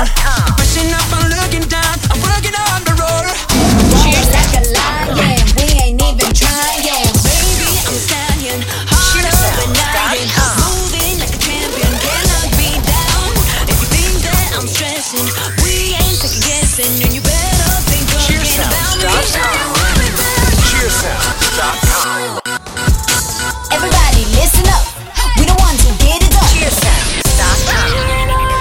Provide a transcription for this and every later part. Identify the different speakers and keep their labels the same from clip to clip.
Speaker 1: Cheerssounds.com.
Speaker 2: Pushing up, I'm looking down, I'm working on the road.
Speaker 3: Cheers like a lion, we ain't even trying.
Speaker 2: Baby, I'm stallion, hard up and dying, moving like a champion, cannot be down. If you think that I'm stressing, we ain't second guessing, and you better think again about me.
Speaker 1: Cheerssounds.com.
Speaker 3: Everybody listen up, we the ones who get it done.
Speaker 1: Cheerssounds.com.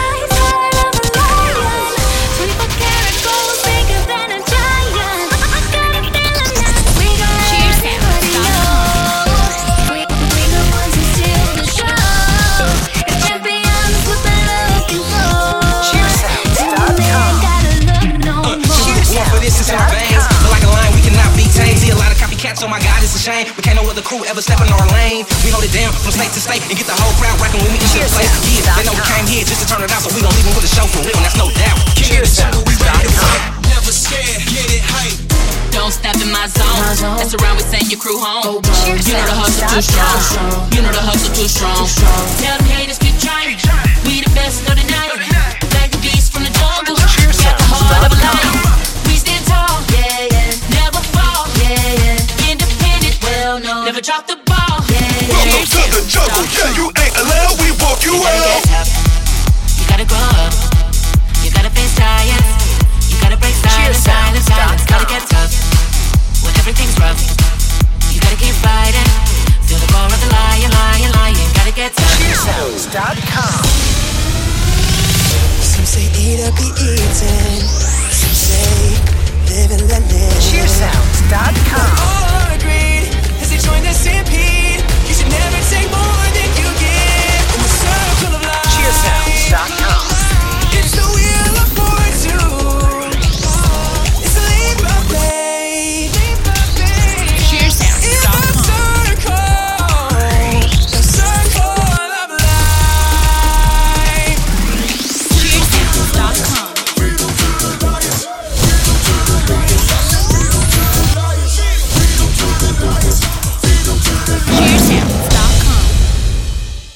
Speaker 4: So my God, it's a shame we can't no other crew ever step in our lane. We hold it down from state to state and get the whole crowd rocking when we into the place. Yeah, they know we came here just to turn it out, so we gon' leave them with a show for real, and that's no doubt.
Speaker 1: Cheerssounds.com.
Speaker 4: Never scared, get it hype.
Speaker 5: Don't step in my zone. Mess around, we send your crew home. You know the hustle too strong. You know the hustle too strong. Tell them haters keep trying. We the best of the night. Like the beast from the jungle. Got the heart of a lion. We stand tall, yeah, yeah. Never fall, yeah, yeah. Independent, well known. Never drop the ball, yeah, yeah.
Speaker 6: Welcome to the jungle, yeah, you ain't allowed, we walk you out.
Speaker 5: You gotta grow up. You gotta face giants. You gotta break silence, silence, silence. Gotta get tough when everything's rough. You gotta keep fighting. Feel the roar of the lion, lion, lion. Gotta get tough.
Speaker 1: Cheerssounds.com.
Speaker 2: Some say eat up, be eaten. Some say live and let live.
Speaker 1: Cheerssounds.com.
Speaker 2: All agreed as they join the stampede. You should never take more